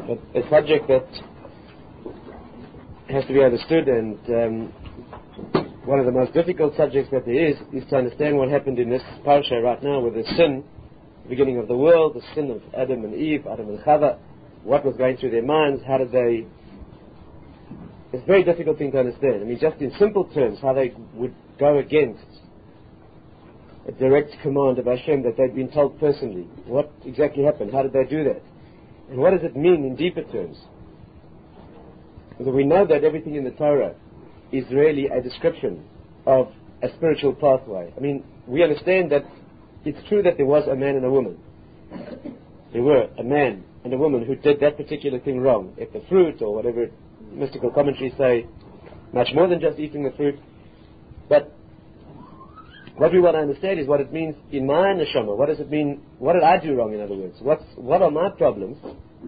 But a subject that has to be understood, and one of the most difficult subjects that there is to understand what happened in this parasha right now with the sin, the beginning of the world, the sin of Adam and Eve, Adam and Chava, what was going through their minds, how did they... It's a very difficult thing to understand. I mean, just in simple terms, how they would go against a direct command of Hashem that they'd been told personally. What exactly happened? How did they do that? And what does it mean in deeper terms? Because we know that everything in the Torah is really a description of a spiritual pathway. I mean, we understand that it's true that there was a man and a woman. There were a man and a woman who did that particular thing wrong. Ate the fruit, or whatever mystical commentaries say, much more than just eating the fruit. But what we want to understand is what it means in my neshama. What does it mean? What did I do wrong, in other words? What are my problems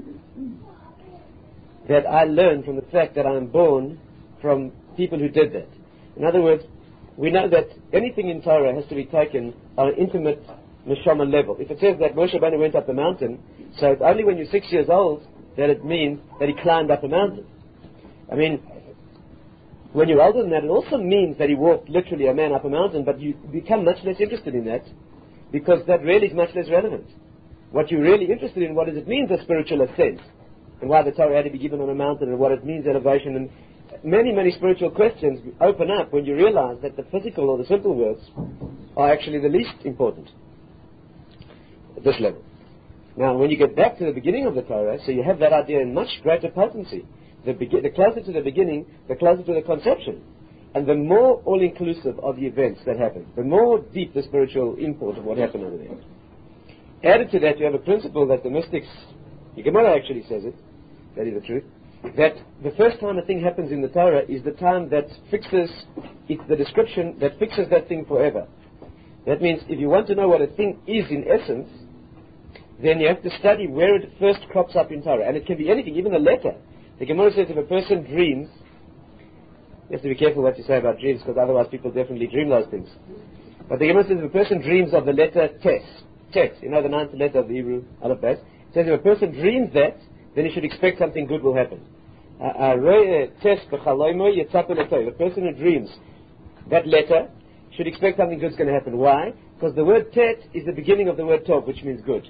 that I learned from the fact that I'm born from people who did that? In other words, we know that anything in Torah has to be taken on an intimate neshama level. If it says that Moshe Rabbeinu went up the mountain, so it's only when you're 6 years old that it means that he climbed up a mountain. I mean, when you're older than that, it also means that he walked literally a man up a mountain, but you become much less interested in that, because that really is much less relevant. What you're really interested in, what does it mean, the spiritual ascent, and why the Torah had to be given on a mountain, and what it means, elevation, and many, many spiritual questions open up when you realize that the physical or the simple words are actually the least important at this level. Now, when you get back to the beginning of the Torah, so you have that idea in much greater potency. The closer to the beginning, the closer to the conception. And the more all-inclusive are the events that happen, the more deep the spiritual import of what happened over there. Added to that, you have a principle that the mystics, the Gemara actually says it, that is the truth, that the first time a thing happens in the Torah is the time that fixes, it's the description that fixes that thing forever. That means if you want to know what a thing is in essence, then you have to study where it first crops up in Torah. And it can be anything, even a letter. The Gemara says if a person dreams, you have to be careful what you say about dreams, because otherwise people definitely dream those things. But the Gemara says if a person dreams of the letter Tet, you know, the ninth letter of the Hebrew alphabet, it says if a person dreams that, then he should expect something good will happen. A person who dreams that letter should expect something good is going to happen. Why? Because the word Tet is the beginning of the word Tov, which means good.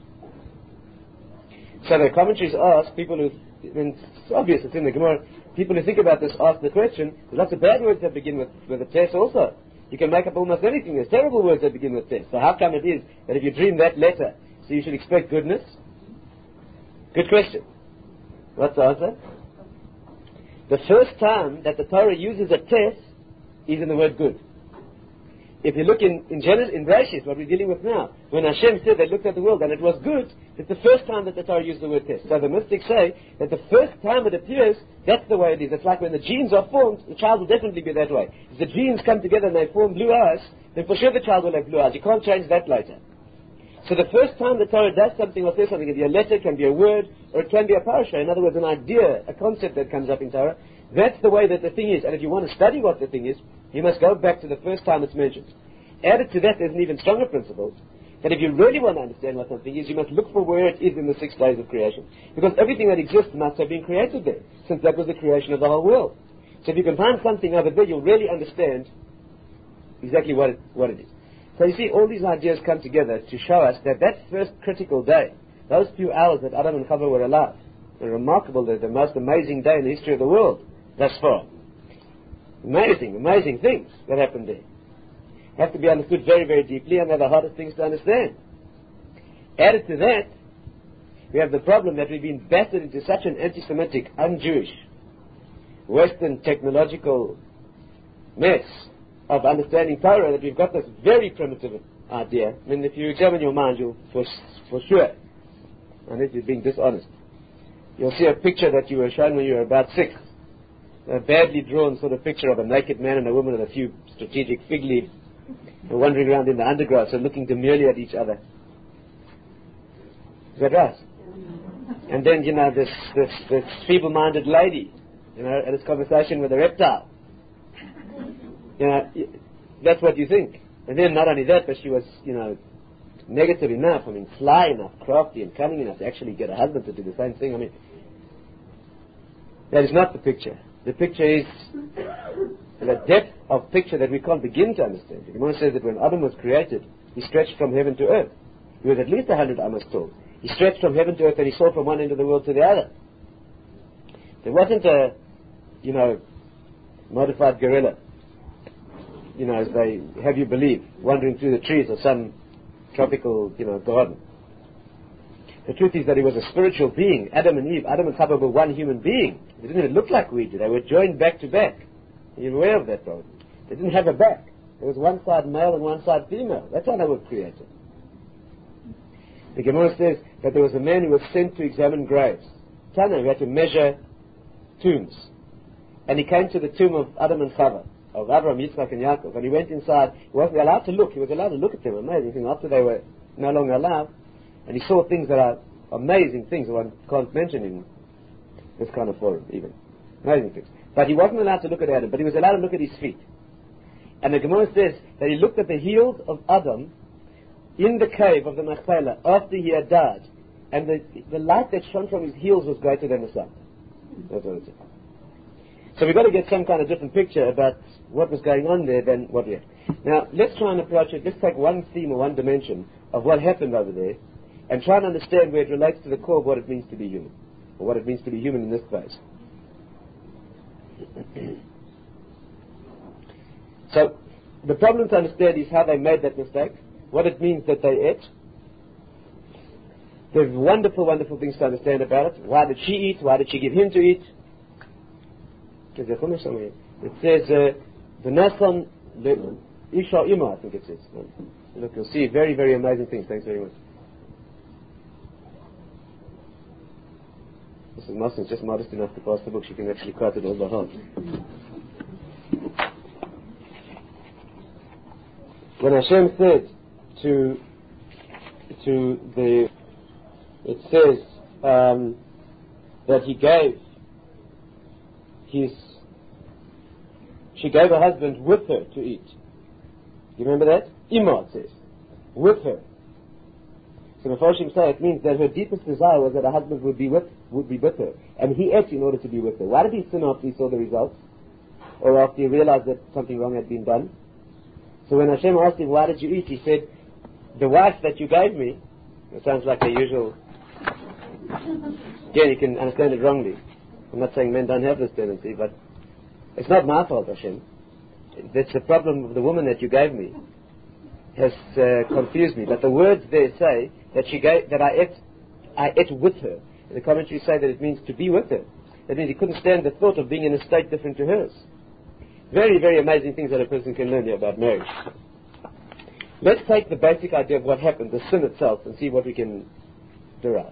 So the commentaries ask people who, and it's obvious, it's in the Gemara, people who think about this ask the question, there's lots of bad words that begin with a Tes also. You can make up almost anything. There's terrible words that begin with Tes. So how come it is that if you dream that letter, so you should expect goodness? Good question. What's the answer? The first time that the Torah uses a Tes is in the word good. If you look in Genesis, in Bereshit, what we're dealing with now, when Hashem said they looked at the world and it was good, it's the first time that the Torah used the word Tes. So the mystics say that the first time it appears, that's the way it is. It's like when the genes are formed, the child will definitely be that way. If the genes come together and they form blue eyes, then for sure the child will have blue eyes. You can't change that later. So the first time the Torah does something or says something, it can be a letter, it can be a word, or it can be a parasha. In other words, an idea, a concept that comes up in Torah. That's the way that the thing is. And if you want to study what the thing is, you must go back to the first time it's mentioned. Added to that, there's an even stronger principle, that if you really want to understand what something is, you must look for where it is in the 6 days of creation. Because everything that exists must have been created there, since that was the creation of the whole world. So if you can find something over there, you'll really understand exactly what it is. So you see, all these ideas come together to show us that that first critical day, those few hours that Adam and Chava were alive, were remarkable, they're the most amazing day in the history of the world thus far. Amazing, amazing things that happened there. Have to be understood very, very deeply, and they're the hardest things to understand. Added to that, we have the problem that we've been battered into such an anti-Semitic, un-Jewish, Western technological mess of understanding Torah that we've got this very primitive idea. I mean, if you examine your mind, you'll, for sure, unless you're being dishonest, you'll see a picture that you were shown when you were about 6. A badly drawn sort of picture of a naked man and a woman with a few strategic fig leaves. They're wandering around in the undergrass and looking demurely at each other. Is that right? And then, you know, this feeble-minded lady, you know, at this conversation with a reptile. You know, that's what you think. And then not only that, but she was, you know, negative enough, I mean, sly enough, crafty and cunning enough to actually get a husband to do the same thing. I mean, That is not the picture. The picture is the depth of picture that we can't begin to understand. The Gemara says that when Adam was created, he stretched from heaven to earth. He was at least 100 amos tall. He stretched from heaven to earth and he saw from one end of the world to the other. There wasn't a, modified gorilla, as they have you believe, wandering through the trees of some tropical, garden. The truth is that he was a spiritual being. Adam and Eve, Adam and Chava were one human being. They didn't even look like we did. They were joined back to back. You're aware of that, probably. They didn't have a back. There was one side male and one side female. That's how they were created. The Gemara says that there was a man who was sent to examine graves. Tana, who had to measure tombs. And he came to the tomb of Adam and Chava, of Abraham, Yitzchak, and Yaakov. And he went inside. He wasn't allowed to look. He was allowed to look at them. Amazing thing. After they were no longer allowed. And he saw things that are amazing things that one can't mention in this kind of forum, even. Amazing things. But he wasn't allowed to look at Adam, but he was allowed to look at his feet. And the Gemara says that he looked at the heels of Adam in the cave of the Machpelah after he had died. And the light that shone from his heels was greater than the sun. That's what it says. So we've got to get some kind of different picture about what was going on there than what we had. Now, let's try and approach it. Let's take one theme or one dimension of what happened over there and try and understand where it relates to the core of what it means to be human, or what it means to be human in this place. So, the problem to understand is how they made that mistake, what it means that they ate. There's wonderful, wonderful things to understand about it. Why did she eat? Why did she give him to eat? It says, the Nasan, Isha Ima, I think it says. Look, you'll see very, very amazing things. Thanks very much. Mrs. Martin is just modest enough to pass the book. She can actually quote it all by heart. When Hashem said it says that she gave her husband with her to eat. You remember that? Ima, it says. With her. So the Mepharshim say it means that her deepest desire was that her husband would be with her. And he ate in order to be with her. Why did he sin after he saw the results? Or after he realized that something wrong had been done? So when Hashem asked him, why did you eat? He said, the wife that you gave me, it sounds like the usual, again, you can understand it wrongly. I'm not saying men don't have this tendency, but it's not my fault, Hashem. That's the problem of the woman that you gave me has confused me. But the words there say that I ate with her. And the commentaries say that it means to be with her. That means he couldn't stand the thought of being in a state different to hers. Very, very amazing things that a person can learn here about marriage. Let's take the basic idea of what happened, the sin itself, and see what we can derive.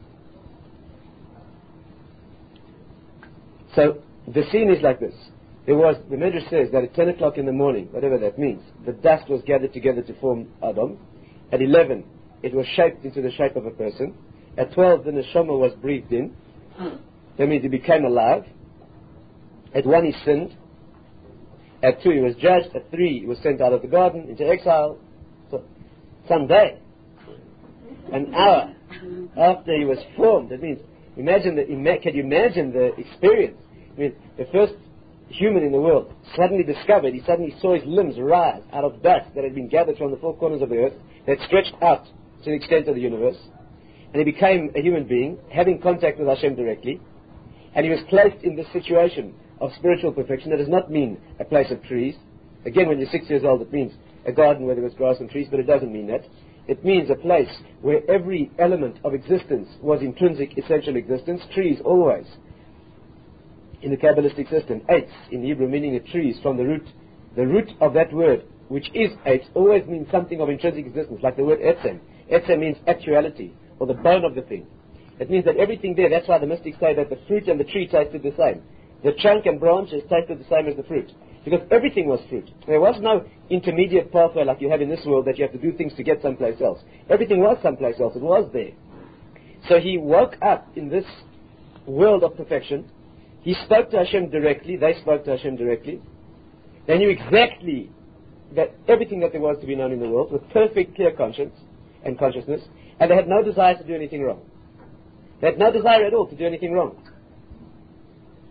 So, the scene is like this. The Medrash says that at 10 o'clock in the morning, whatever that means, the dust was gathered together to form Adam. At 11, it was shaped into the shape of a person. At 12, the neshama was breathed in. That means he became alive. At 1, he sinned. At 2, he was judged. At 3, he was sent out of the garden into exile. So, someday, an hour after he was formed, that means, can you imagine the experience? I mean, the first human in the world suddenly saw his limbs rise out of dust that had been gathered from the four corners of the earth, that stretched out to the extent of the universe, and he became a human being, having contact with Hashem directly, and he was placed in this situation of spiritual perfection. That does not mean a place of trees. Again, when you're 6 years old, it means a garden where there was grass and trees, but it doesn't mean that. It means a place where every element of existence was intrinsic, essential existence, trees always. In the Kabbalistic system, eitz, in Hebrew meaning a tree, is from the root of that word, which is eitz, always means something of intrinsic existence, like the word etzem. Etzem means actuality, or the bone of the thing. It means that everything there, that's why the mystics say that the fruit and the tree tasted the same. The trunk and branches tasted the same as the fruit. Because everything was fruit. There was no intermediate pathway like you have in this world that you have to do things to get someplace else. Everything was someplace else. It was there. So he woke up in this world of perfection. He spoke to Hashem directly. They spoke to Hashem directly. They knew exactly that everything that there was to be known in the world with perfect, clear conscience and consciousness. And they had no desire to do anything wrong. They had no desire at all to do anything wrong.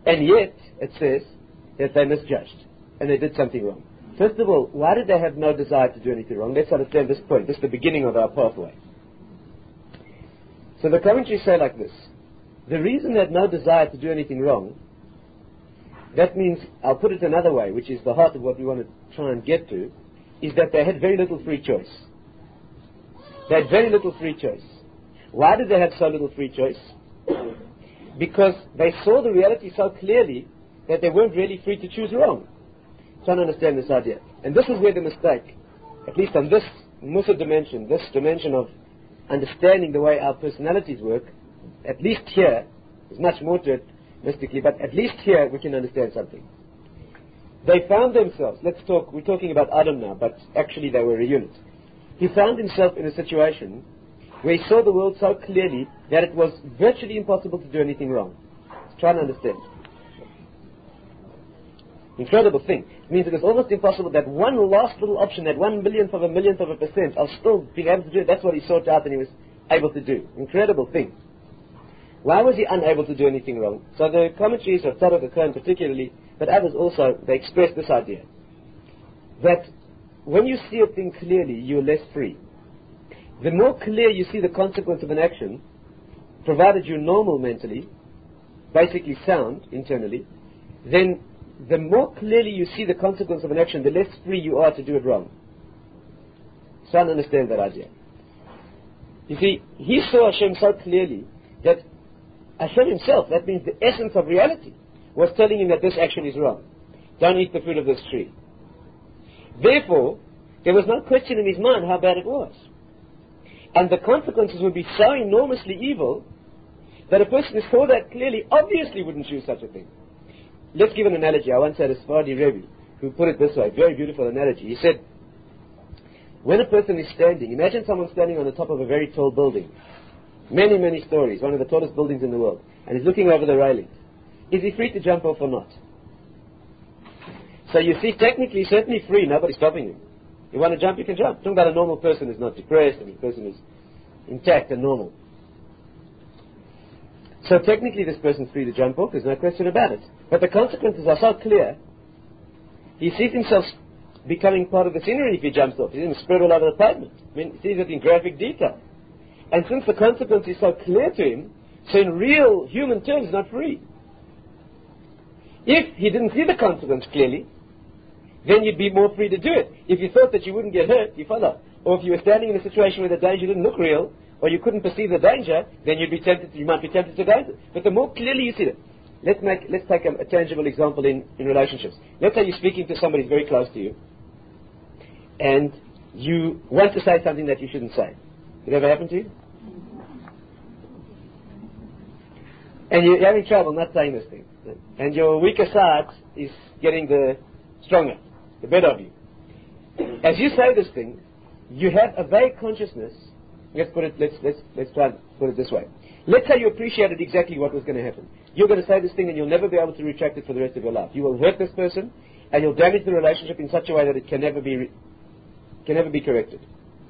And yet, it says that they misjudged and they did something wrong. First of all, why did they have no desire to do anything wrong? Let's understand this point. This is the beginning of our pathway. So the commentaries say like this. The reason they had no desire to do anything wrong, that means, I'll put it another way, which is the heart of what we want to try and get to, is that they had very little free choice. They had very little free choice. Why did they have so little free choice? Because they saw the reality so clearly that they weren't really free to choose wrong. Trying to understand this idea. And this is where the mistake, at least on this Musa dimension, this dimension of understanding the way our personalities work, at least here, there's much more to it mystically, but at least here we can understand something. They found themselves, we're talking about Adam now, but actually they were a unit. He found himself in a situation where he saw the world so clearly that it was virtually impossible to do anything wrong. Try to understand. Incredible thing. It means it was almost impossible that one last little option, that 1/1,000,000 of a millionth of a percent of still being able to do it, that's what he sought out and he was able to do. Incredible thing. Why was he unable to do anything wrong? So the commentaries of Tzadok HaKohen particularly, but others also, they express this idea. That when you see a thing clearly, you're less free. The more clear you see the consequence of an action, provided you're normal mentally, basically sound internally, then the more clearly you see the consequence of an action, the less free you are to do it wrong. So I understand that idea. You see, he saw Hashem so clearly that Hashem himself, that means the essence of reality, was telling him that this action is wrong. Don't eat the fruit of this tree. Therefore, there was no question in his mind how bad it was. And the consequences would be so enormously evil that a person who saw that clearly obviously wouldn't choose such a thing. Let's give an analogy. I once had a Sephardi Rebbe who put it this way, very beautiful analogy. He said, when a person is standing, imagine someone standing on the top of a very tall building, many, many stories, one of the tallest buildings in the world, and he's looking over the railing. Is he free to jump off or not? So you see, technically, he's certainly free, nobody's stopping him. You want to jump, you can jump. Talking about a normal person who's not depressed, and a person who's intact and normal. So technically this person's free to jump off, there's no question about it. But the consequences are so clear, he sees himself becoming part of the scenery if he jumps off. He's going to spread all over the pavement. I mean, he sees it in graphic detail. And since the consequence is so clear to him, so in real human terms, he's not free. If he didn't see the consequence clearly, then you'd be more free to do it. If you thought that you wouldn't get hurt, you follow. Or if you were standing in a situation where the danger didn't look real, or you couldn't perceive the danger, then you might be tempted to go into it. But the more clearly you see it, let's take a tangible example in relationships. Let's say you're speaking to somebody who's very close to you, and you want to say something that you shouldn't say. Did it ever happen to you? And you're having trouble not saying this thing. And your weaker side is getting the better of you. As you say this thing, you have a vague consciousness. Let's try and put it this way. Let's say you appreciated exactly what was going to happen. You're going to say this thing and you'll never be able to retract it for the rest of your life. You will hurt this person and you'll damage the relationship in such a way that it can never be corrected.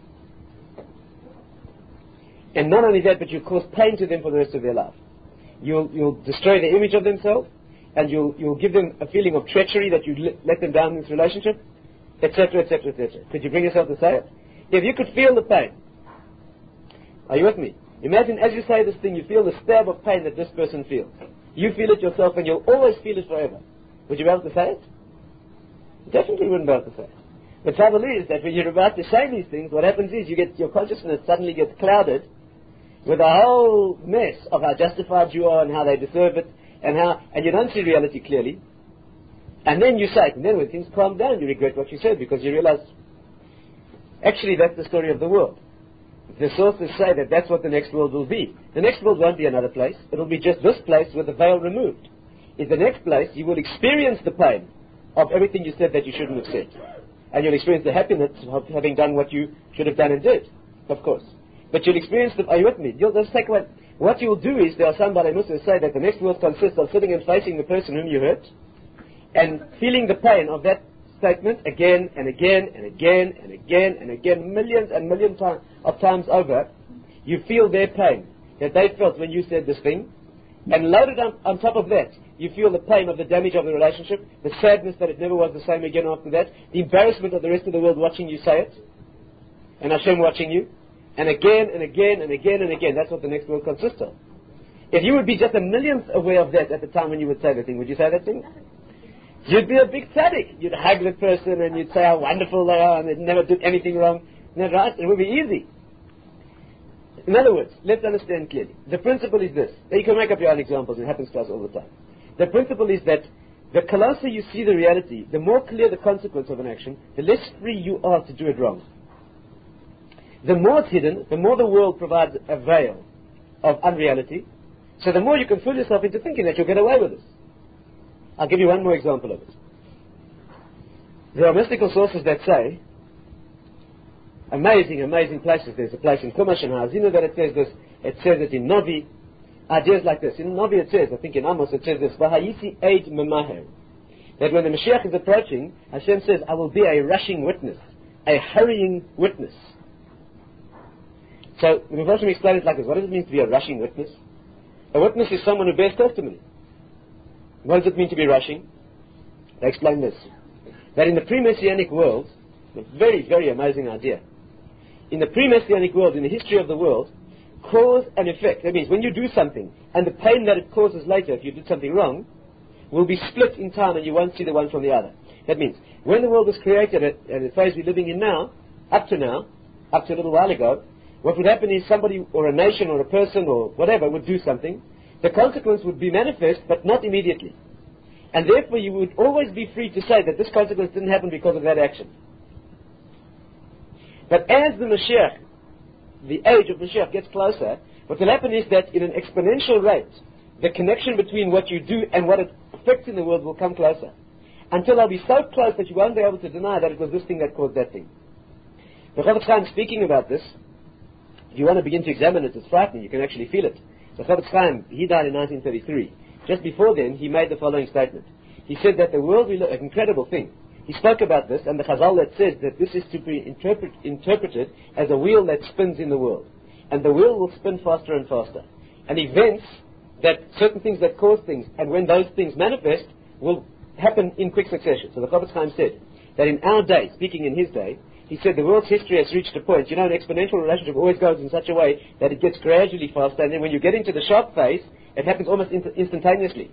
And not only that, but you'll cause pain to them for the rest of their life. You'll destroy the image of themselves, and you'll give them a feeling of treachery that you let them down in this relationship, etc., etc., etc. Could you bring yourself to say it? If you could feel the pain, are you with me? Imagine as you say this thing, you feel the stab of pain that this person feels. You feel it yourself, and you'll always feel it forever. Would you be able to say it? You definitely wouldn't be able to say it. The trouble is that when you're about to say these things, what happens is your consciousness suddenly gets clouded with a whole mess of how justified you are and how they deserve it, and you don't see reality clearly. And then you say it, and then when things calm down, you regret what you said because you realize, actually that's the story of the world. The sources say that that's what the next world will be. The next world won't be another place. It'll be just this place with the veil removed. In the next place, you will experience the pain of everything you said that you shouldn't have said. And you'll experience the happiness of having done what you should have done and did, of course. But you'll experience are you with me? You'll just take away. What you'll do is, there are some Muslims say that the next world consists of sitting and facing the person whom you hurt, and feeling the pain of that statement again and again and again and again and again, millions and millions of times over. You feel their pain that they felt when you said this thing, and loaded on top of that, you feel the pain of the damage of the relationship, the sadness that it never was the same again after that, the embarrassment of the rest of the world watching you say it, and Hashem watching you, and again and again and again and again. That's what the next world consists of. If you would be just a millionth aware of that at the time when you would say that thing, would you say that thing? You'd be a big tzaddik. You'd hug the person and you'd say how wonderful they are and they never did anything wrong. Isn't that right? It would be easy. In other words, let's understand clearly. The principle is this. You can make up your own examples. It happens to us all the time. The principle is that the closer you see the reality, the more clear the consequence of an action, the less free you are to do it wrong. The more it's hidden, the more the world provides a veil of unreality. So the more you can fool yourself into thinking that you'll get away with this. I'll give you one more example of it. There are mystical sources that say, amazing, amazing places. There's a place in Chumash and Ha'azinu that it says this. It says it in Novi. Ideas like this. In Novi it says, I think in Amos it says this, V'hayisi eid memaher. That when the Mashiach is approaching, Hashem says, I will be a rushing witness, a hurrying witness. So the Mepharshim explain it like this. What does it mean to be a rushing witness? A witness is someone who bears testimony. What does it mean to be rushing? They explain this. That in the pre-Messianic world, a very, very amazing idea. In the pre-Messianic world, in the history of the world, cause and effect, that means when you do something, and the pain that it causes later if you did something wrong, will be split in time and you won't see the one from the other. That means, when the world was created at the phase we're living in now, up to a little while ago, what would happen is somebody or a nation or a person or whatever would do something. The consequence would be manifest, but not immediately. And therefore you would always be free to say that this consequence didn't happen because of that action. But as the Mashiach, the age of Mashiach gets closer, what will happen is that in an exponential rate, the connection between what you do and what it affects in the world will come closer. Until they'll be so close that you won't be able to deny that it was this thing that caused that thing. The Chofetz Chaim speaking about this, if you want to begin to examine it, it's frightening, you can actually feel it. The Chofetz Chaim, he died in 1933. Just before then, he made the following statement. He said that the world will look, an incredible thing. He spoke about this, and the Chazal that says that this is to be interpreted as a wheel that spins in the world. And the wheel will spin faster and faster. And events, that certain things that cause things, and when those things manifest, will happen in quick succession. So the Chofetz Chaim said that in our day, speaking in his day, he said the world's history has reached a point. An exponential relationship always goes in such a way that it gets gradually faster, and then when you get into the sharp phase, it happens almost instantaneously.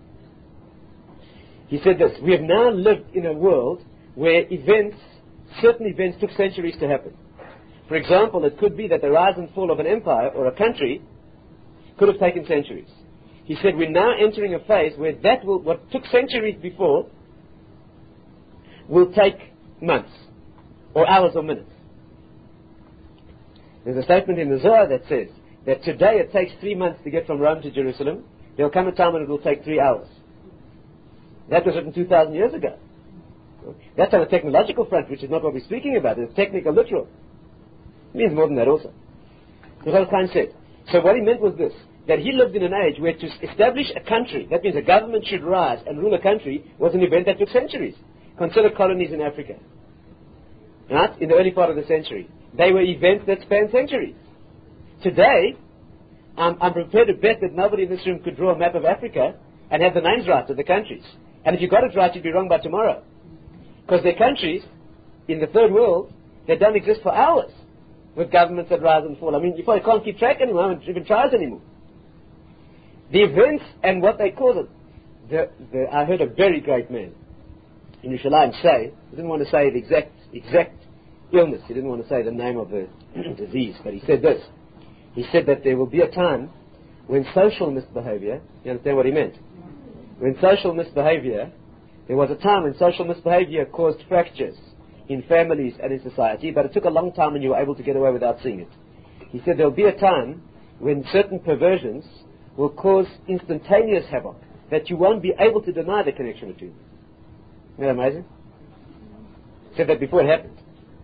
He said this, we have now lived in a world where certain events took centuries to happen. For example, it could be that the rise and fall of an empire or a country could have taken centuries. He said we're now entering a phase where what took centuries before will take months or hours or minutes. There's a statement in the Zohar that says that today it takes 3 months to get from Rome to Jerusalem. There will come a time when it will take 3 hours. That was written 2,000 years ago. That's on a technological front, which is not what we're speaking about. It's technical, literal. It means more than that also. The Chofetz Chaim said. So what he meant was this, that he lived in an age where to establish a country, that means a government should rise and rule a country, was an event that took centuries. Consider colonies in Africa. Right? In the early part of the century. They were events that spanned centuries. Today, I'm prepared to bet that nobody in this room could draw a map of Africa and have the names right of the countries. And if you got it right, you'd be wrong by tomorrow. Because they're countries in the third world that don't exist for hours with governments that rise and fall. I mean, you probably can't keep track anymore, haven't even tried anymore. The events and what they cause it. I heard a very great man in Yerushalayim say, he didn't want to say the exact illness, he didn't want to say the name of the disease, but he said this. He said that there will be a time when social misbehavior, you understand what he meant? When social misbehavior, there was a time when social misbehavior caused fractures in families and in society, but it took a long time and you were able to get away without seeing it. He said there will be a time when certain perversions will cause instantaneous havoc, that you won't be able to deny the connection between them. Isn't that amazing? He said that before it happened.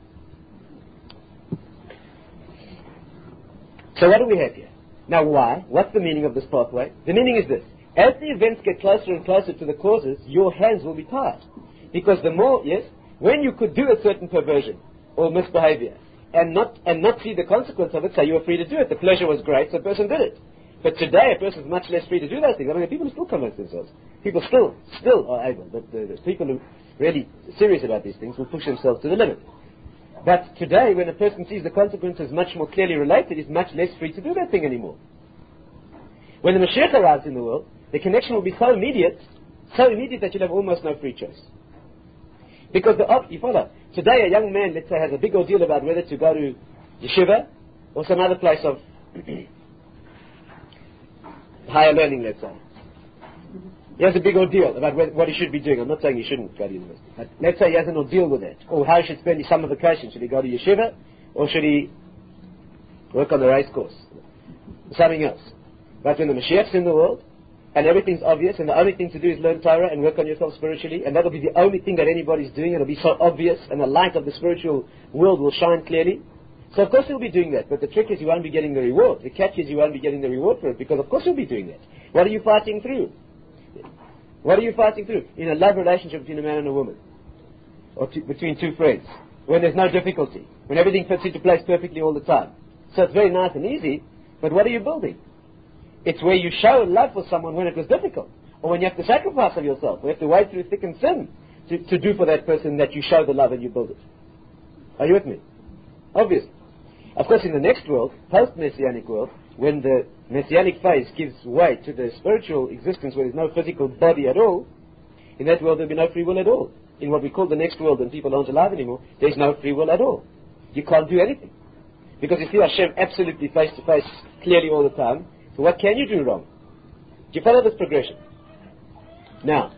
So what do we have here? Now why? What's the meaning of this pathway? The meaning is this. As the events get closer and closer to the causes, your hands will be tied. Because the more, when you could do a certain perversion or misbehavior and not see the consequence of it, so you were free to do it. The pleasure was great, so the person did it. But today a person is much less free to do those things. I mean, people still convince themselves. People still are able, but the people who are really serious about these things will push themselves to the limit. But today, when a person sees the consequences much more clearly related, he's much less free to do that thing anymore. When the Mashiach arrives in the world, the connection will be so immediate that you'll have almost no free choice. Because you follow. Today, a young man, let's say, has a big ordeal about whether to go to yeshiva or some other place of higher learning, let's say. He has a big ordeal about what he should be doing. I'm not saying he shouldn't go to university. But let's say he has an ordeal with that. Or how he should spend his summer vacation. Should he go to yeshiva? Or should he work on the race course? Or something else. But when the Mashiach's in the world, and everything's obvious, and the only thing to do is learn Torah and work on yourself spiritually, and that'll be the only thing that anybody's doing, it'll be so obvious, and the light of the spiritual world will shine clearly. So of course he'll be doing that, but the trick is you won't be getting the reward. The catch is you won't be getting the reward for it, because of course he'll be doing that. What are you fighting through? What are you fighting through? In a love relationship between a man and a woman. Or between two friends. When there's no difficulty. When everything fits into place perfectly all the time. So it's very nice and easy, but what are you building? It's where you show love for someone when it was difficult. Or when you have to sacrifice of yourself. Or you have to wade through thick and thin to do for that person that you show the love and you build it. Are you with me? Obviously. Of course, in the next world, post-Messianic world, when the Messianic phase gives way to the spiritual existence where there's no physical body at all, in that world there'll be no free will at all. In what we call the next world, when people aren't alive anymore, there's no free will at all. You can't do anything. Because you see Hashem absolutely face to face, clearly all the time. So what can you do wrong? Do you follow this progression? Now,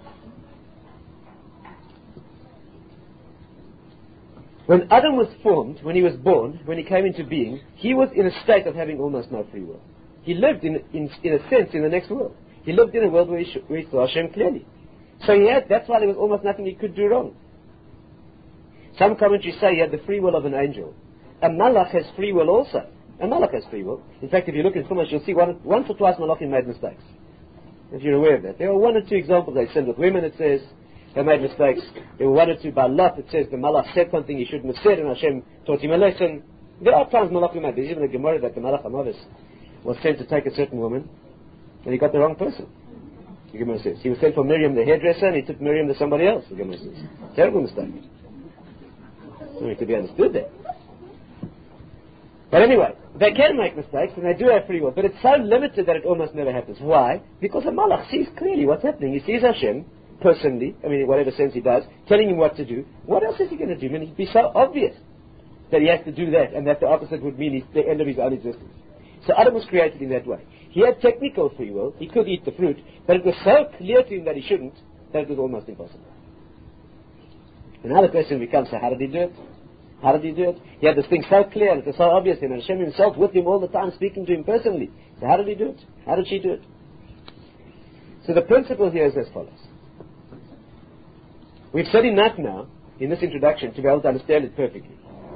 when Adam was formed, when he was born, when he came into being, he was in a state of having almost no free will. He lived, in a sense, in the next world. He lived in a world where he saw Hashem clearly. So that's why there was almost nothing he could do wrong. Some commentaries say he had the free will of an angel. A malach has free will also. A malach has free will. In fact, if you look in Chumash, you'll see once or twice malachim made mistakes. If you're aware of that. There are one or two examples they send with women, it says, they made mistakes. There were one or two by Lot, it says the malach said something he shouldn't have said, and Hashem taught him a lesson. There are times malachim made. There's even a Gemara that the malach Hamavis was sent to take a certain woman, and he got the wrong person. The Gemara says. He was sent for Miriam the hairdresser, and he took Miriam to somebody else, the Gemara says. Terrible mistake. It could be understood there. But anyway, they can make mistakes, and they do have free will, but it's so limited that it almost never happens. Why? Because a malach sees clearly what's happening. He sees Hashem, personally, I mean in whatever sense he does, telling him what to do. What else is he going to do? I mean, it'd be so obvious that he has to do that, and that the opposite would mean the end of his own existence. So Adam was created in that way. He had technical free will, he could eat the fruit, but it was so clear to him that he shouldn't, that it was almost impossible. And now the question becomes, so how did he do it? How did he do it? He had this thing so clear, and it was so obvious, and Hashem himself with him all the time, speaking to him personally. So how did he do it? How did she do it? So the principle here is as follows. We've said enough now, in this introduction, to be able to understand it perfectly.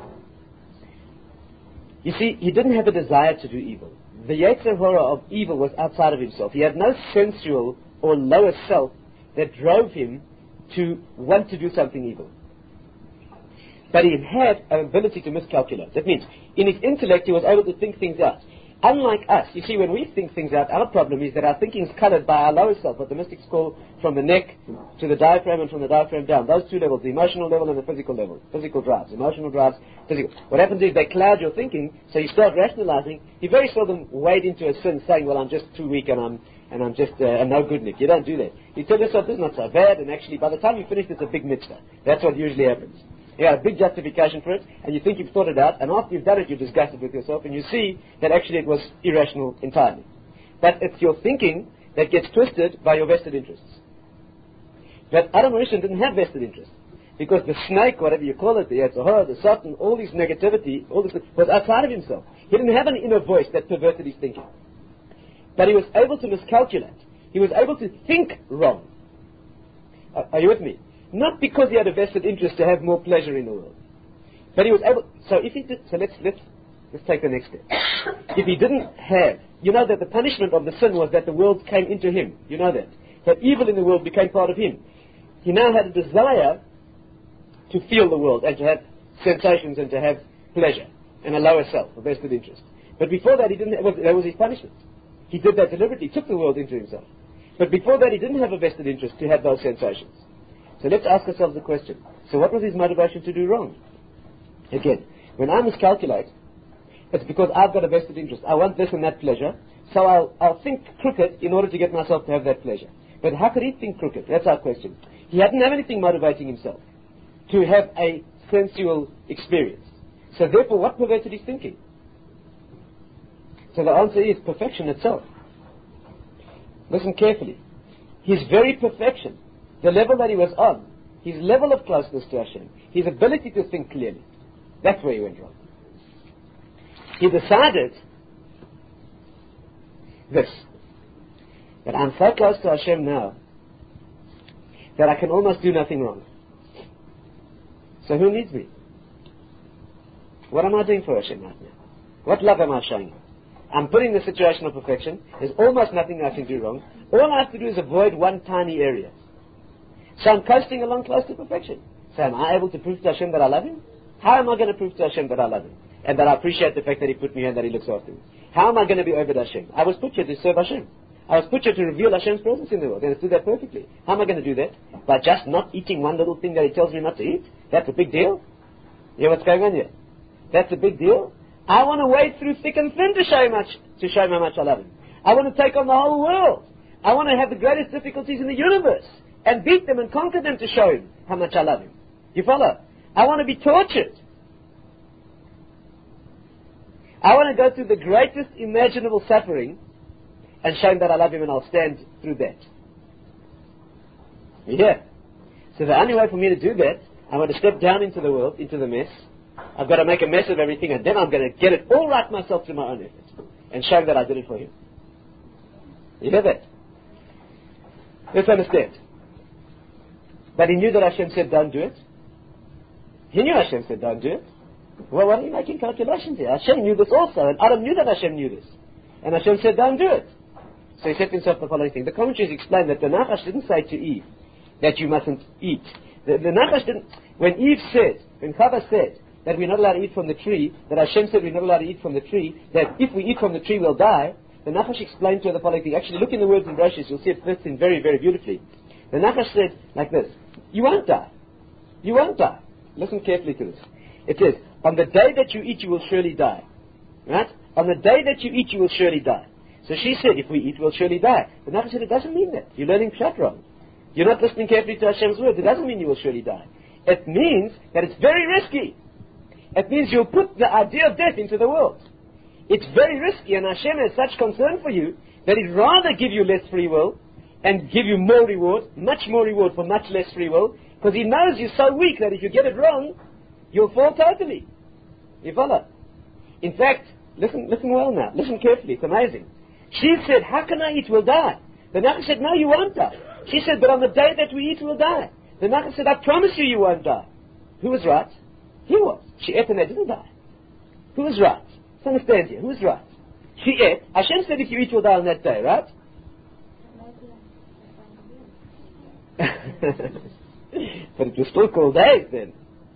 You see, he didn't have a desire to do evil. The Yetzer Hara of evil was outside of himself. He had no sensual or lower self that drove him to want to do something evil. But he had an ability to miscalculate. That means, in his intellect, he was able to think things out. Unlike us, you see, when we think things out, our problem is that our thinking is colored by our lower self, what the mystics call from the neck to the diaphragm and from the diaphragm down. Those two levels, the emotional level and the physical level. Physical drives, emotional drives, physical. What happens is they cloud your thinking, so you start rationalizing. You very seldom wade into a sin saying, well, I'm just too weak and I'm just a no-goodnik. You don't do that. You tell yourself, this is not so bad, and actually, by the time you finish, it's a big mitzvah. That's what usually happens. You have a big justification for it, and you think you've thought it out, and after you've done it, you're disgusted with yourself, and you see that actually it was irrational entirely. But it's your thinking that gets twisted by your vested interests. But Adam Rishon didn't have vested interests, because the snake, whatever you call it, the Yetzer Hara, the Satan, all this negativity, all this was outside of himself. He didn't have an inner voice that perverted his thinking. But he was able to miscalculate. He was able to think wrong. Are you with me? Not because he had a vested interest to have more pleasure in the world. But he was able, so if he did, so let's take the next step. If he didn't have, you know that the punishment of the sin was that the world came into him. You know that. That evil in the world became part of him. He now had a desire to feel the world and to have sensations and to have pleasure and a lower self, a vested interest. But before that, he didn't, that was his punishment. He did that deliberately, took the world into himself. But before that, he didn't have a vested interest to have those sensations. So let's ask ourselves the question. So what was his motivation to do wrong? Again, when I miscalculate, it's because I've got a vested interest. I want this and that pleasure, so I'll think crooked in order to get myself to have that pleasure. But how could he think crooked? That's our question. He hadn't have anything motivating himself to have a sensual experience. So therefore, what perverted his thinking? So the answer is perfection itself. Listen carefully. His very perfection, the level that he was on, his level of closeness to Hashem, his ability to think clearly, that's where he went wrong. He decided this, that I'm so close to Hashem now that I can almost do nothing wrong. So who needs me? What am I doing for Hashem right now? What love am I showing him? I'm putting the situation of perfection. There's almost nothing I can do wrong. All I have to do is avoid one tiny area. So I'm coasting along close to perfection. So am I able to prove to Hashem that I love him? How am I going to prove to Hashem that I love him? And that I appreciate the fact that he put me here and that he looks after me? How am I going to be over Hashem? I was put here to serve Hashem. I was put here to reveal Hashem's presence in the world. And let's do that perfectly. How am I going to do that? By just not eating one little thing that he tells me not to eat? That's a big deal? You know what's going on here? That's a big deal? I want to wade through thick and thin to show him how much I love him. I want to take on the whole world. I want to have the greatest difficulties in the universe and beat them and conquer them to show him how much I love him. You follow? I want to be tortured. I want to go through the greatest imaginable suffering and show him that I love him, and I'll stand through that. Yeah. So the only way for me to do that, I want to step down into the world, into the mess. I've got to make a mess of everything, and then I'm going to get it all right myself through my own effort and show him that I did it for him. You hear that? Let's understand. But he knew that Hashem said don't do it. He knew Hashem said don't do it. Well, what are you making calculations here? Hashem knew this also, and Adam knew that Hashem knew this. And Hashem said don't do it. So he said to himself the following thing. The commentaries explain that the Nachash didn't say to Eve that you mustn't eat. The Nachash didn't, when Chava said that we're not allowed to eat from the tree, that Hashem said we're not allowed to eat from the tree, that if we eat from the tree we'll die, the Nachash explained to her the following thing. Actually, look in the words in Roshis, you'll see it fits in very, very beautifully. The Nachash said like this, you won't die. You won't die. Listen carefully to this. It says, on the day that you eat you will surely die. Right? On the day that you eat you will surely die. So she said, if we eat we'll surely die. The Nachash said, it doesn't mean that. You're learning Pshat wrong. You're not listening carefully to Hashem's words. It doesn't mean you will surely die. It means that it's very risky. It means you'll put the idea of death into the world. It's very risky, and Hashem has such concern for you that He'd rather give you less free will and give you more reward, much more reward for much less free will, because He knows you're so weak that if you get it wrong, you'll fall totally. You follow? In fact, listen well now. Listen carefully. It's amazing. She said, how can I eat? We'll die. The Nachash said, no, you won't die. She said, but on the day that we eat, we'll die. The Nachash said, I promise you, you won't die. Who was right? He was. She ate and they didn't die. Who was right? Let's understand here. Who was right? She ate. Hashem said, if you eat, you'll die on that day, right? But it was still called days then.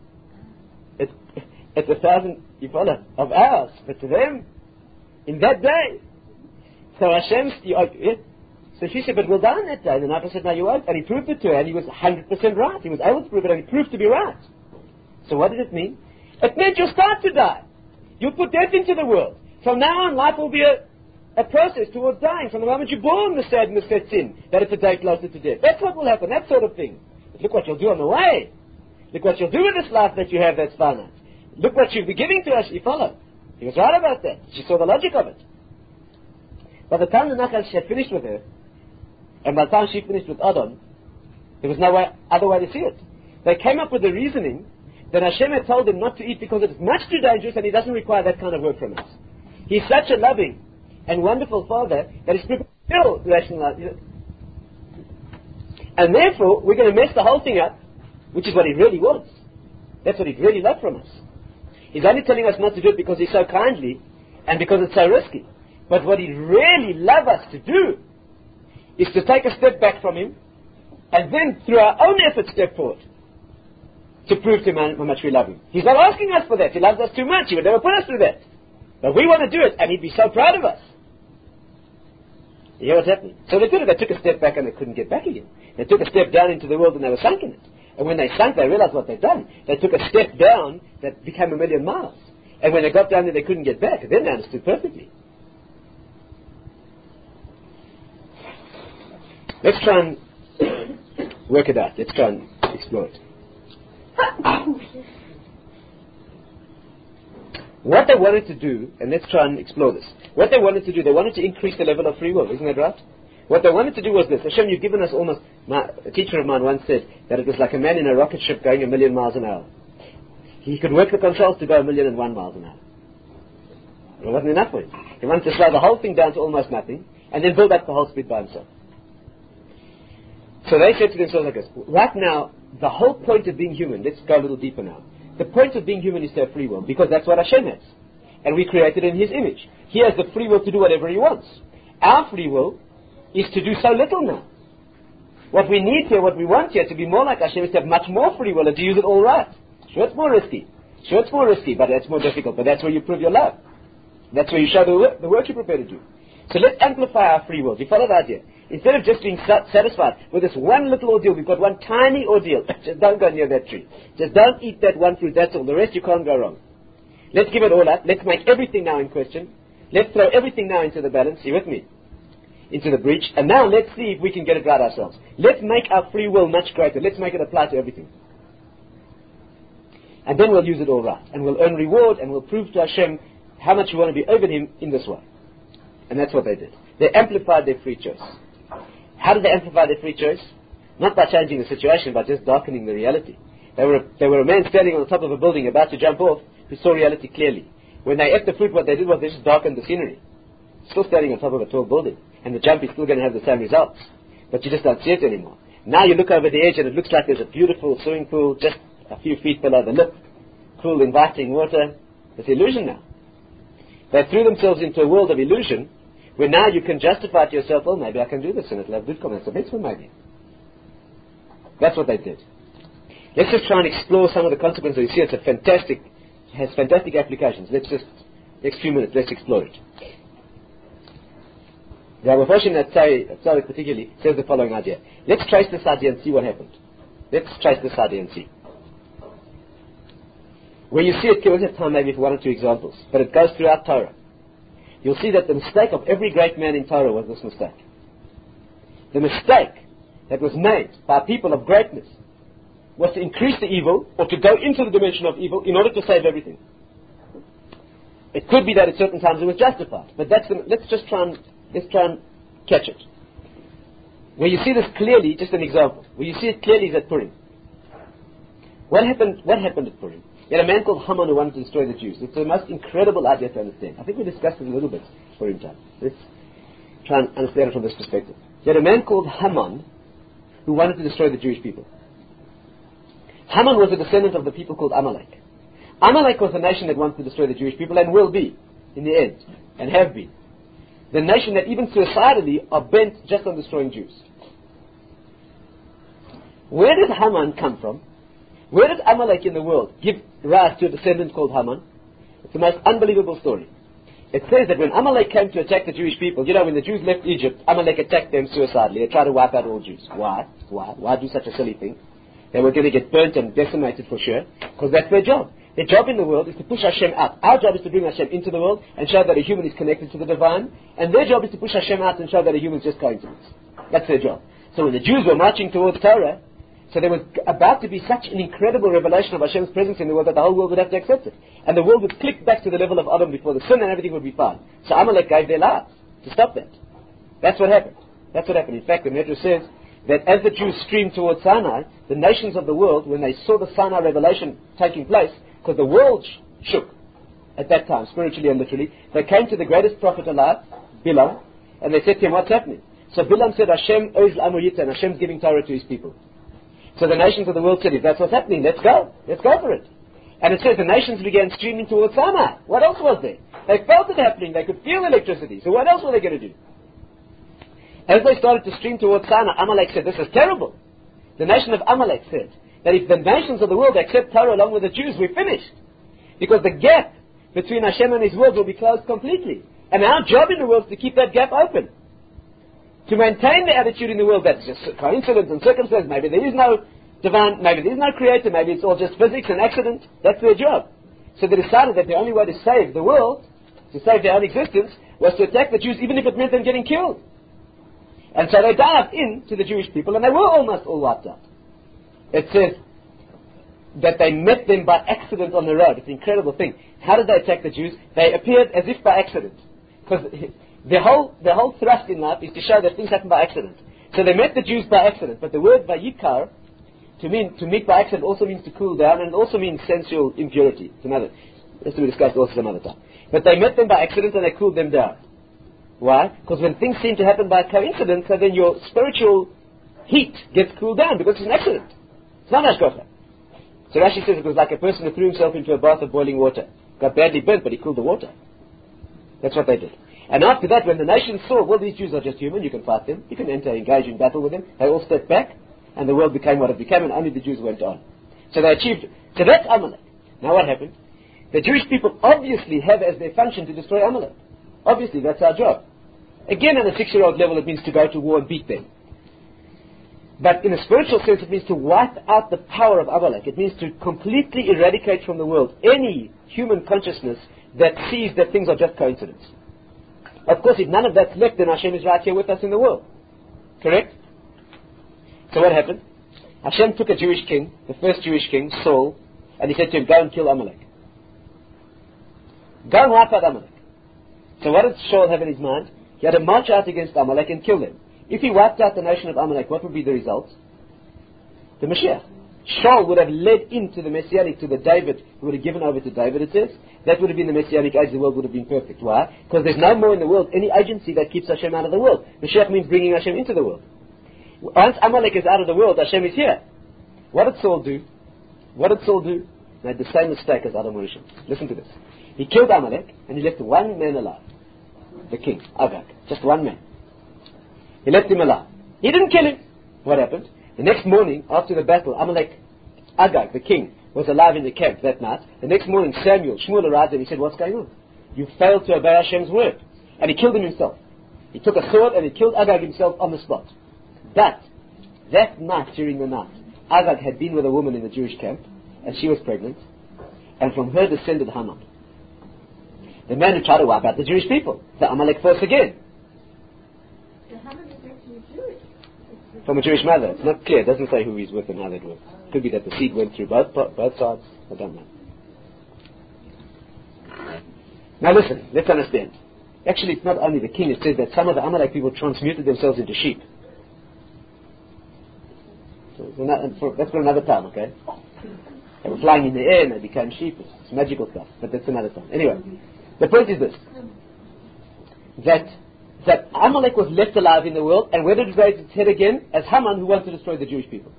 It's 1,000, you follow, of hours. But to them, in that day. So Hashem, so she said, but we'll die on that day. And the Nachash said, no, you won't. And he proved it to her, and he was 100% right. He was able to prove it, and he proved to be right. So what did it mean? It meant you'll start to die. You'll put death into the world. From now on, life will be a process towards dying. From the moment you're born, the sadness sets in, that it's a day closer to death. That's what will happen, that sort of thing. But look what you'll do on the way. Look what you'll do with this life that you have that's finite. Look what you'll be giving to us. You follow. He was right about that. She saw the logic of it. By the time the Nachash had finished with her, and by the time she finished with Adam, there was no other way to see it. They came up with the reasoning that Hashem had told him not to eat because it's much too dangerous and He doesn't require that kind of work from us. He's such a loving and wonderful Father that He's prepared to rationalize it. And therefore, we're going to mess the whole thing up, which is what He really wants. That's what He'd really love from us. He's only telling us not to do it because He's so kindly and because it's so risky. But what He'd really love us to do is to take a step back from Him and then, through our own efforts, step forward to prove to Him how much we love Him. He's not asking us for that. He loves us too much. He would never put us through that. But we want to do it, and He'd be so proud of us. You hear what's happening? So they did it. They took a step back and they couldn't get back again. They took a step down into the world and they were sunk in it. And when they sunk, they realized what they'd done. They took a step down that became 1,000,000 miles. And when they got down there, they couldn't get back. Then they understood perfectly. Let's try and work it out. Let's try and explore it. What they wanted to do, and let's try and explore this. What they wanted to do, they wanted to increase the level of free will. Isn't that right? What they wanted to do was this. Hashem, you've given us almost... a teacher of mine once said that it was like a man in a rocket ship going 1,000,000 miles an hour. He could work the controls to go 1,001 miles an hour. It wasn't enough for him. He wanted to slow the whole thing down to almost nothing, and then build up the whole speed by himself. So they said to themselves like this, right now, the whole point of being human, let's go a little deeper now. The point of being human is to have free will, because that's what Hashem has. And we created in His image. He has the free will to do whatever He wants. Our free will is to do so little now. What we need here, what we want here, to be more like Hashem is to have much more free will and to use it all right. Sure, it's more risky. But that's more difficult. But that's where you prove your love. That's where you show the work you're prepared to do. So let's amplify our free will. Do you follow the idea? Instead of just being satisfied with this one little ordeal, we've got one tiny ordeal. Just don't go near that tree. Just don't eat that one fruit. That's all. The rest you can't go wrong. Let's give it all up. Let's make everything now in question. Let's throw everything now into the balance. You with me? Into the breach. And now let's see if we can get it right ourselves. Let's make our free will much greater. Let's make it apply to everything. And then we'll use it all right. And we'll earn reward and we'll prove to Hashem how much we want to be over Him in this way. And that's what they did. They amplified their free choice. How did they amplify their free choice? Not by changing the situation, but just darkening the reality. They were a man standing on the top of a building about to jump off who saw reality clearly. When they ate the fruit, what they did was they just darkened the scenery. Still standing on top of a tall building. And the jump is still going to have the same results. But you just don't see it anymore. Now you look over the edge and it looks like there's a beautiful swimming pool just a few feet below the lip. Cool, inviting water. It's illusion now. They threw themselves into a world of illusion where now you can justify to yourself, well, maybe I can do this and it'll have good comments. So that's what maybe. That's what they did. Let's just try and explore some of the consequences. You see, it has fantastic applications. Next few minutes, let's explore it. The Rabbi Moshe Tzadok particularly says the following idea. Let's trace this idea and see what happened. Let's trace this idea and see. Where you see it, we'll have time maybe for one or two examples, but it goes throughout Torah. You'll see that the mistake of every great man in Torah was this mistake. The mistake that was made by people of greatness was to increase the evil or to go into the dimension of evil in order to save everything. It could be that at certain times it was justified, but let's try and catch it. Where you see this clearly, just an example, where you see it clearly is at Purim. What happened at Purim? You had a man called Haman who wanted to destroy the Jews. It's the most incredible idea to understand. I think we discussed it a little bit Purim time. Let's try and understand it from this perspective. You had a man called Haman who wanted to destroy the Jewish people. Haman was a descendant of the people called Amalek. Amalek was a nation that wants to destroy the Jewish people and will be, in the end, and have been. The nation that even suicidally are bent just on destroying Jews. Where did Haman come from? Where did Amalek in the world give rise to a descendant called Haman? It's the most unbelievable story. It says that when Amalek came to attack the Jewish people, when the Jews left Egypt, Amalek attacked them suicidally. They tried to wipe out all Jews. Why? Why do such a silly thing? They were going to get burnt and decimated for sure, because that's their job. Their job in the world is to push Hashem out. Our job is to bring Hashem into the world and show that a human is connected to the divine, and their job is to push Hashem out and show that a human is just coincidence. That's their job. So when the Jews were marching towards Torah, so there was about to be such an incredible revelation of Hashem's presence in the world that the whole world would have to accept it. And the world would click back to the level of Adam before the sin and everything would be fine. So Amalek gave their lives to stop that. That's what happened. In fact, the Medrash says that as the Jews streamed towards Sinai, the nations of the world, when they saw the Sinai revelation taking place, because the world shook at that time, spiritually and literally, they came to the greatest prophet alive, Bilam, and they said to him, what's happening? So Bilam said, Hashem oz l'amuyita, and Hashem's giving Torah to his people. So the nations of the world said, if that's what's happening, let's go for it. And it says the nations began streaming towards Sinai. What else was there? They felt it happening, they could feel electricity, so what else were they going to do? As they started to stream towards Sinai, Amalek said, this is terrible. The nation of Amalek said that if the nations of the world accept Torah along with the Jews, we're finished. Because the gap between Hashem and His world will be closed completely. And our job in the world is to keep that gap open. to maintain the attitude in the world that's just coincidence and circumstance. Maybe there is no divine, maybe there is no creator, maybe it's all just physics and accident. That's their job. So they decided that the only way to save the world, to save their own existence, was to attack the Jews, even if it meant them getting killed. And so they dived into the Jewish people, and they were almost all wiped out. It says that they met them by accident on the road. It's an incredible thing. How did they attack the Jews? They appeared as if by accident. Because the whole thrust in life is to show that things happen by accident. So they met the Jews by accident. But the word vayikar, to meet by accident, also means to cool down, and it also means sensual impurity. It's another. This will be discussed also some other time. But they met them by accident and they cooled them down. Why? Because when things seem to happen by coincidence, so then your spiritual heat gets cooled down because it's an accident. It's not hashgacha. So Rashi says it was like a person who threw himself into a bath of boiling water. Got badly burnt, but he cooled the water. That's what they did. And after that, when the nation saw, well, these Jews are just human, you can fight them, you can engage in battle with them, they all stepped back, and the world became what it became, and only the Jews went on. So they achieved, so that's Amalek. Now what happened? The Jewish people obviously have as their function to destroy Amalek. Obviously, that's our job. Again, on a 6-year-old level, it means to go to war and beat them. But in a spiritual sense, it means to wipe out the power of Amalek. It means to completely eradicate from the world any human consciousness that sees that things are just coincidence. Of course, if none of that's left, then Hashem is right here with us in the world. Correct? So what happened? Hashem took a Jewish king, the first Jewish king, Saul, and he said to him, go and kill Amalek. Go and wipe out Amalek. So what did Saul have in his mind? He had to march out against Amalek and kill them. If he wiped out the nation of Amalek, what would be the result? The Mashiach. Shaul would have led into the Messianic, to the David, who would have given over to David, it says. That would have been the Messianic age, the world would have been perfect. Why? Because there's no more in the world any agency that keeps Hashem out of the world. Mashiach means bringing Hashem into the world. Once Amalek is out of the world, Hashem is here. What did Saul do? He made the same mistake as Adam Rishon. Listen to this. He killed Amalek, and he left one man alive. The king, Agag. Just one man. He left him alive. He didn't kill him. What happened? The next morning, after the battle, Agag, the king, was alive in the camp that night. The next morning, Shmuel arrived and he said, what's going on? You failed to obey Hashem's word. And he killed him himself. He took a sword and he killed Agag himself on the spot. But, that night, during the night, Agag had been with a woman in the Jewish camp, and she was pregnant, and from her descended Haman, the man who tried to wipe out the Jewish people, the Amalek force again. So Haman is actually Jewish. From a Jewish mother. It's not clear. It doesn't say who he's with and how that works. Could be that the seed went through both sides. I don't know. Now listen, let's understand. Actually, it's not only the king. It says that some of the Amalek people transmuted themselves into sheep. So that's for another time, okay? They were flying in the air and they became sheep. It's magical stuff. But that's another time. Anyway, the point is this. That Amalek was left alive in the world, and where did it raise its head again? As Haman, who wanted to destroy the Jewish people.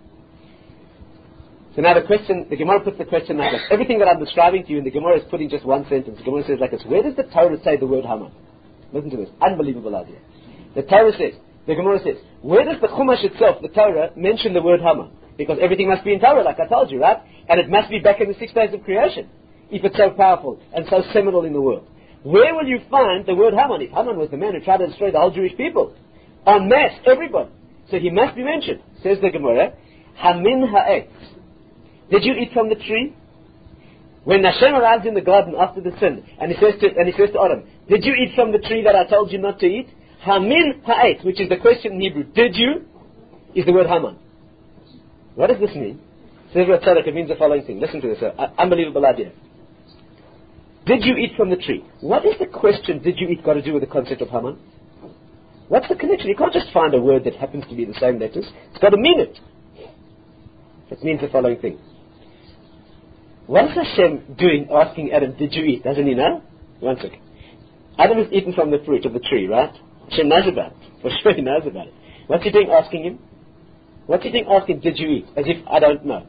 So now the Gemara puts the question like this. Everything that I'm describing to you in the Gemara is put in just one sentence. The Gemara says like this. Where does the Torah say the word Haman? Listen to this. Unbelievable idea. The Gemara says, where does the Chumash itself, the Torah, mention the word Haman? Because everything must be in Torah, like I told you, right? And it must be back in the 6 days of creation, if it's so powerful and so seminal in the world. Where will you find the word Haman? If Haman was the man who tried to destroy the whole Jewish people, en masse, everybody. So he must be mentioned. Says the Gemara, Hamin ha'et. Did you eat from the tree? When Hashem arrives in the garden after the sin, and he says to Adam, did you eat from the tree that I told you not to eat? Hamin ha'et, which is the question in Hebrew, did you, is the word Haman. What does this mean? Says Rav Tzadok, it means the following thing. Listen to this, unbelievable idea. Did you eat from the tree? What is the question, did you eat, got to do with the concept of Haman? What's the connection? You can't just find a word that happens to be the same letters. It's got to mean it. It means the following thing. What is Hashem doing asking Adam, did you eat? Doesn't he know? One second. Adam has eaten from the fruit of the tree, right? Hashem knows about it. For sure he knows about it. What's he doing asking him? What's he doing asking, did you eat? As if I don't know.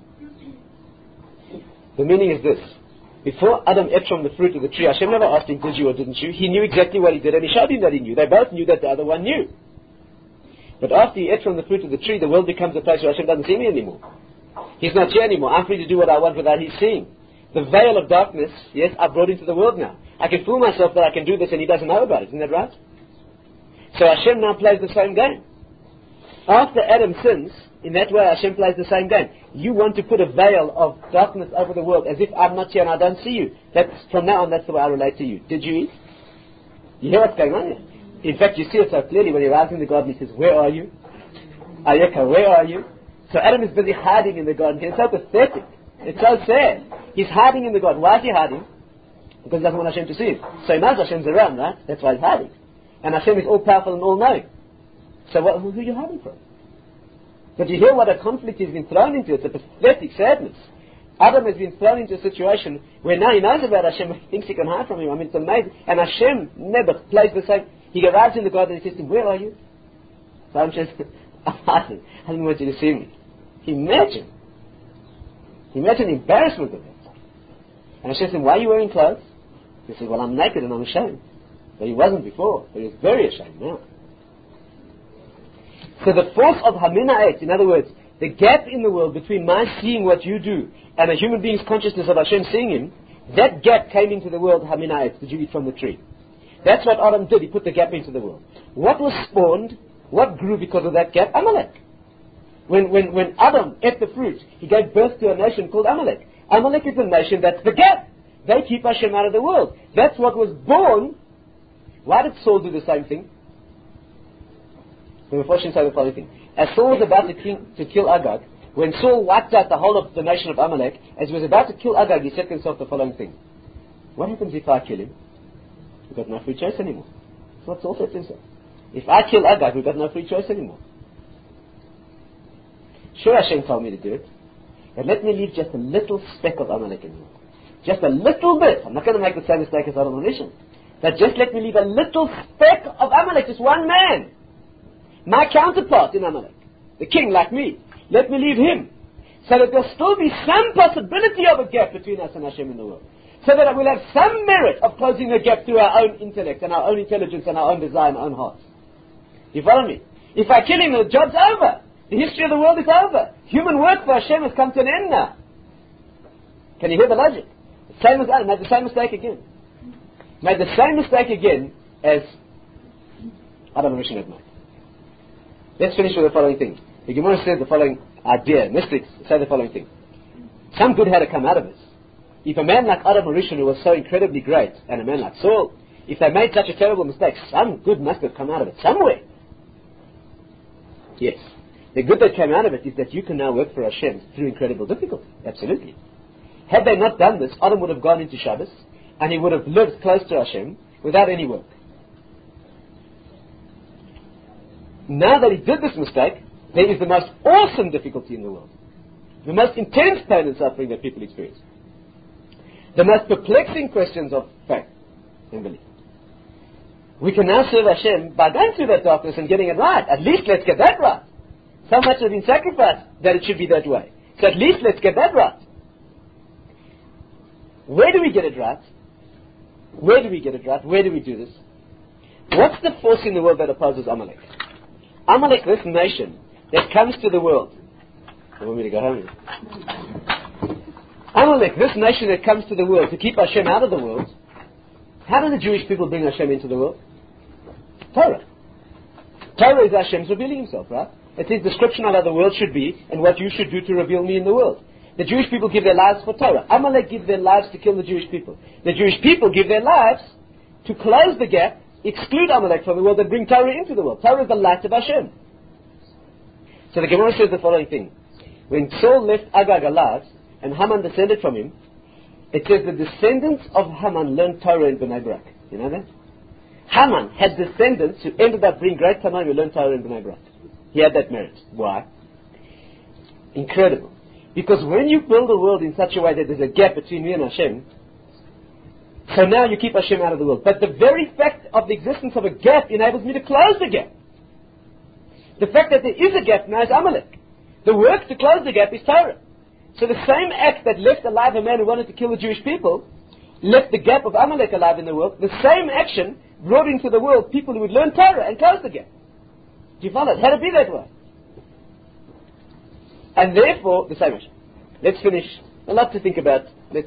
The meaning is this. Before Adam ate from the fruit of the tree, Hashem never asked him, did you or didn't you? He knew exactly what he did and he showed him that he knew. They both knew that the other one knew. But after he ate from the fruit of the tree, the world becomes a place where Hashem doesn't see me anymore. He's not here anymore. I'm free to do what I want without his seeing. The veil of darkness, yes, I've brought into the world now. I can fool myself that I can do this and he doesn't know about it. Isn't that right? So Hashem now plays the same game. After Adam sins, in that way Hashem plays the same game. You want to put a veil of darkness over the world as if I'm not here and I don't see you. From now on, that's the way I relate to you. Did you eat? You hear what's going on here? In fact, you see it so clearly when he arrives in the garden, he says, where are you? Ayeka, where are you? So Adam is busy hiding in the garden. It's so pathetic. It's so sad. He's hiding in the garden. Why is he hiding? Because he doesn't want Hashem to see him. So he knows Hashem's around, right? That's why he's hiding. And Hashem is all-powerful and all-knowing. So who are you hiding from? But you hear what a conflict he's been thrown into. It's a pathetic sadness. Adam has been thrown into a situation where now he knows about Hashem, he thinks he can hide from him. I mean, it's amazing. And Hashem never plays the same. He arrives in the garden and he says to him, where are you? So Hashem says, I didn't want you to see me. Imagine the embarrassment of that. And Hashem said, why are you wearing clothes? He said, well, I'm naked and I'm ashamed. But he wasn't before, but he was very ashamed now. So the force of Hamina'et, in other words, the gap in the world between my seeing what you do and a human being's consciousness of Hashem seeing him, that gap came into the world, Hamina'et, did you eat from the tree? That's what Adam did, he put the gap into the world. What was spawned, what grew because of that gap? Amalek. When Adam ate the fruit, he gave birth to a nation called Amalek. Amalek is a nation that's the gap. They keep Hashem out of the world. That's what was born. Why did Saul do the same thing? The Mephoshim say the following thing. As Saul was about to kill Agag, when Saul wiped out the whole of the nation of Amalek, as he was about to kill Agag, he said to himself the following thing. What happens if I kill him? We've got no free choice anymore. That's what Saul said to himself. If I kill Agag, we've got no free choice anymore. Sure, Hashem told me to do it. But let me leave just a little speck of Amalek in the world. Just a little bit. I'm not going to make the same mistake as Adam Rishon. But just let me leave a little speck of Amalek, just one man. My counterpart in Amalek, the king like me, let me leave him, so that there'll still be some possibility of a gap between us and Hashem in the world, so that we'll have some merit of closing the gap through our own intellect and our own intelligence and our own desire and our own hearts. You follow me? If I kill him, the job's over. The history of the world is over. Human work for Hashem has come to an end now. Can you hear the logic? The same as Adam made the same mistake again. Made the same mistake again as Adam Rishon had made. Let's finish with the following thing. The Gemara says the following idea. Mystics say the following thing. Some good had to come out of this. If a man like Adam Rishon, who was so incredibly great, and a man like Saul, if they made such a terrible mistake, some good must have come out of it somewhere. Yes. The good that came out of it is that you can now work for Hashem through incredible difficulty. Absolutely. Had they not done this, Adam would have gone into Shabbos, and he would have lived close to Hashem without any work. Now that he did this mistake, there is the most awesome difficulty in the world. The most intense pain and suffering that people experience. The most perplexing questions of faith and belief. We can now serve Hashem by going through that darkness and getting it right. At least let's get that right. So much has been sacrificed that it should be that way. So at least let's get that right. Where do we get it right? Where do we get it right? Where do we do this? What's the force in the world that opposes Amalek? Amalek, this nation that comes to the world. You want me to go home? Amalek, this nation that comes to the world to keep Hashem out of the world. How do the Jewish people bring Hashem into the world? Torah. Torah is Hashem's revealing himself, right? It's his description of how the world should be and what you should do to reveal me in the world. The Jewish people give their lives for Torah. Amalek gives their lives to kill the Jewish people. The Jewish people give their lives to close the gap, exclude Amalek from the world and bring Torah into the world. Torah is the light of Hashem. So the Gemara says the following thing. When Saul left Agag alive and Haman descended from him, it says the descendants of Haman learned Torah in Bnei Brak. You know that? Haman had descendants who ended up being great Tanaim who learned Torah in Bnei Brak. He had that merit. Why? Incredible. Because when you build a world in such a way that there's a gap between me and Hashem, so now you keep Hashem out of the world. But the very fact of the existence of a gap enables me to close the gap. The fact that there is a gap now is Amalek. The work to close the gap is Torah. So the same act that left alive a man who wanted to kill the Jewish people, left the gap of Amalek alive in the world, the same action brought into the world people who would learn Torah and close the gap. Do you follow it? Had to be that way. And therefore, the same action. Let's finish. A lot to think about. Let's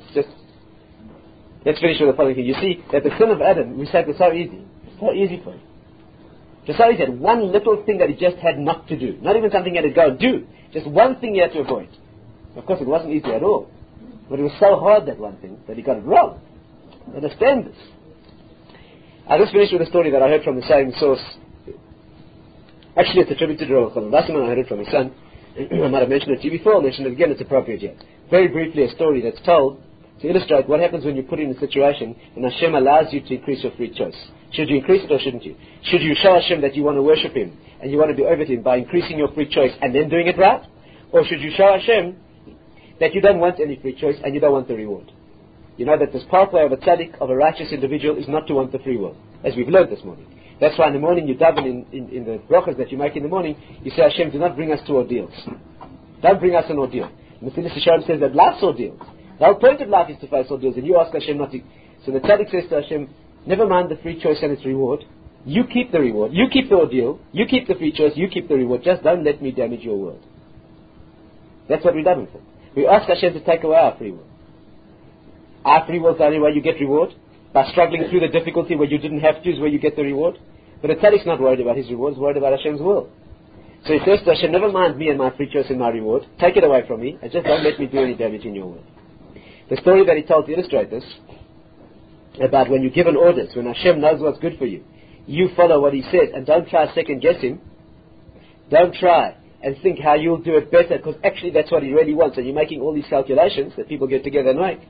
finish with the following thing. You see that the sin of Adam, we said, was so easy. So easy for him. Just so he said, one little thing that he just had not to do. Not even something he had to go and do. Just one thing he had to avoid. Of course, it wasn't easy at all. But it was so hard, that one thing, that he got it wrong. Understand this. I'll just finish with a story that I heard from the same source. Actually, it's attributed to Rav Chanan Wasserman. I heard it from his son. I might have mentioned it to you before. I'll mention it again. It's appropriate here. Very briefly, a story that's told to illustrate what happens when you put in a situation and Hashem allows you to increase your free choice. Should you increase it or shouldn't you? Should you show Hashem that you want to worship Him and you want to be over Him by increasing your free choice and then doing it right? Or should you show Hashem that you don't want any free choice and you don't want the reward? You know that this pathway of a tzaddik, of a righteous individual, is not to want the free will, as we've learned this morning. That's why in the morning you daven in the brachas that you make in the morning, you say, Hashem, do not bring us to ordeals. Don't bring us an ordeal. Mesilas Yesharim says that life's ordeals. The whole point of life is to face ordeals, and you ask Hashem not to. So the tzaddik says to Hashem, never mind the free choice and its reward. You keep the reward. You keep the ordeal. You keep the free choice. You keep the reward. Just don't let me damage your world. That's what we're davening for. We ask Hashem to take away our free will. Our free will is the only way you get reward. By struggling through the difficulty where you didn't have to is where you get the reward. But the tzaddik's not worried about his reward, he's worried about Hashem's will. So he says to Hashem, never mind me and my free choice and my reward. Take it away from me and just don't let me do any damage in your world. The story that he told to illustrate this, about when you're given orders, when Hashem knows what's good for you, you follow what He says and don't try to second guess Him. Don't try and think how you'll do it better, because actually that's what He really wants, and you're making all these calculations that people get together and make.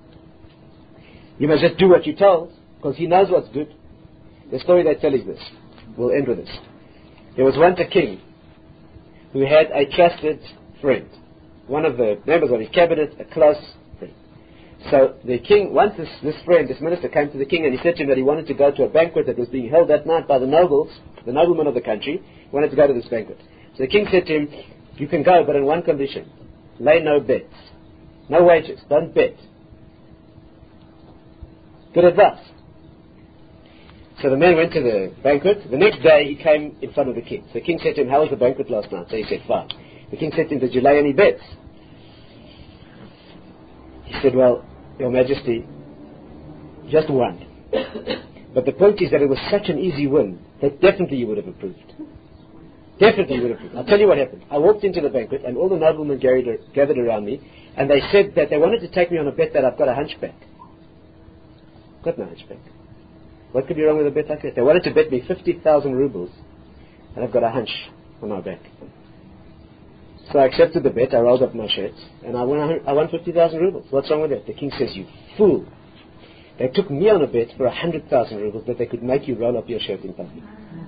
You must just do what you're told, because He knows what's good. The story they tell is this. We'll end with this. There was once a king who had a trusted friend, one of the members of his cabinet, a close friend. So the king, once this friend, this minister, came to the king and he said to him that he wanted to go to a banquet that was being held that night by the nobles, the noblemen of the country. He wanted to go to this banquet. So the king said to him, you can go, but on one condition. Lay no bets. No wagers. Don't bet. Good advice. So the man went to the banquet. The next day he came in front of the king. So the king said to him, how was the banquet last night? So he said, fine. The king said to him, did you lay any bets? He said, well, Your Majesty, just one. But the point is that it was such an easy win that definitely you would have approved. Definitely you would have approved. I'll tell you what happened. I walked into the banquet and all the noblemen gathered around me, and they said that they wanted to take me on a bet that I've got a hunchback. I've got no hunchback. What could be wrong with a bet like that? They wanted to bet me 50,000 rubles, and I've got a hunch on my back. So I accepted the bet, I rolled up my shirt, and I won 50,000 rubles. What's wrong with that? The king says, you fool. They took me on a bet for 100,000 rubles that they could make you roll up your shirt in public.